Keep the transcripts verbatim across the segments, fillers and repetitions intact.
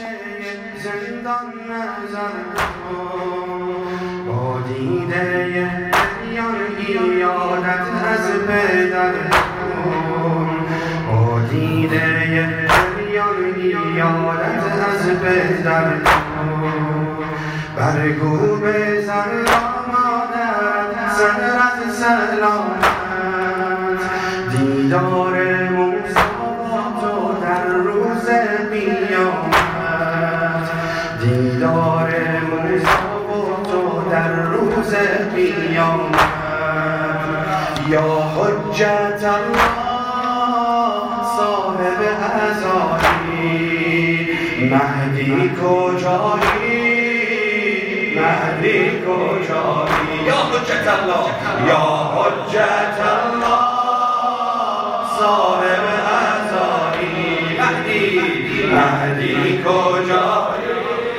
زندان نظر کن، با دیده دریان ایادت از پدر کن، با دیده دریان ایادت از پدر کن. برگو بزن مادر سرت سلامت، دیدار موسی تو در روز قیامت، دیدار موسی تو در روز قیامت. یا حجت الله صاحب ازاری، مهدی کجایی، مهدی کجایی. یا حجت الله، یا حجت الله صاحب ازاری، مهدی، مهدی کجایی،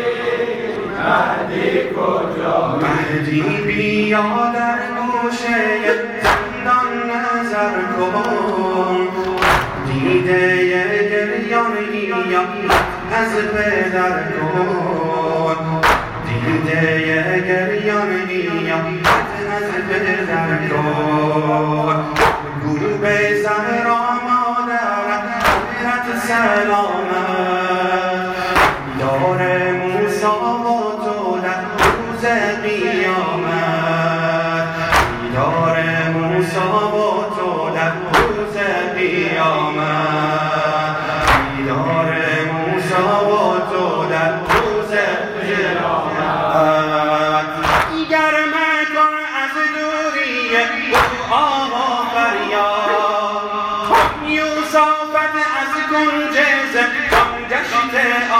مهدی کجایی. مهدی بیا در گوشه زندان نظر کن، دیده گریان از پدر کن، دیده گریان از پدر کن. گو به زهرا مادر حضرت سلامت، دار موسی و تو در روز قیامت، دار موسی و تو در روز قیامت، دار موسی و تو در روز قیامت. دیگر مکن از دوری دعا و فریاد، یوسفت از کنج زندان گشت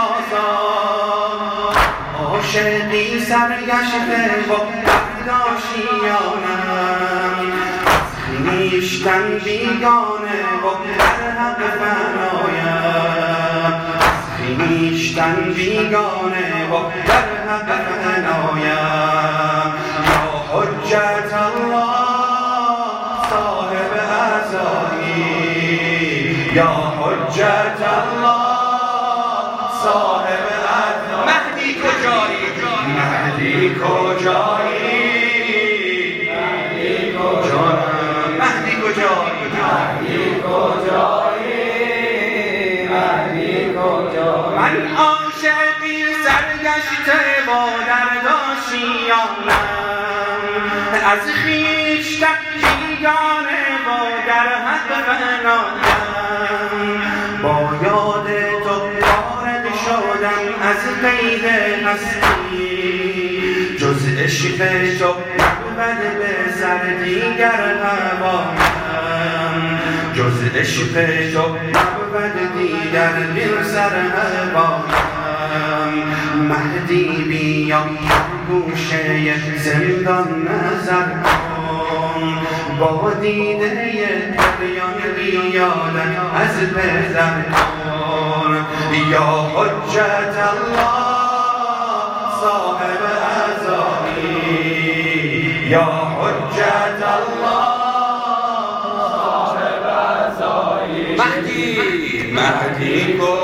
آزاد، عاشقی سرگشته و برداشیانم، خویشتن بیگانه و در حق فنایم، خویشتن بیگانه و در حق فنایم. یا حجت الله صاحب ازاری، یا حجت الله صاحب ازاری. مهدی کجایی، مهدی کجایی، مهدی کجایی، مهدی کجایی، مهدی کجایی، مهدی کجایی. من عاشقی سرگشته با درداشیانم، از خویشتن بیگانه با در حق فنایم. با یاد تو وارد شدم از قید هستی، جز عشق تو نبود به سر دیگر هوایم، جز عشق تو نبود دیگر بر سر هوایم. مهدی بیا گوشه زندان نظر کن، با دیده دریان ایادت از پدر کن. یا حجت الله صاحب ازاری، یا حجت الله صاحب ازاری. مهدی، مهدی کو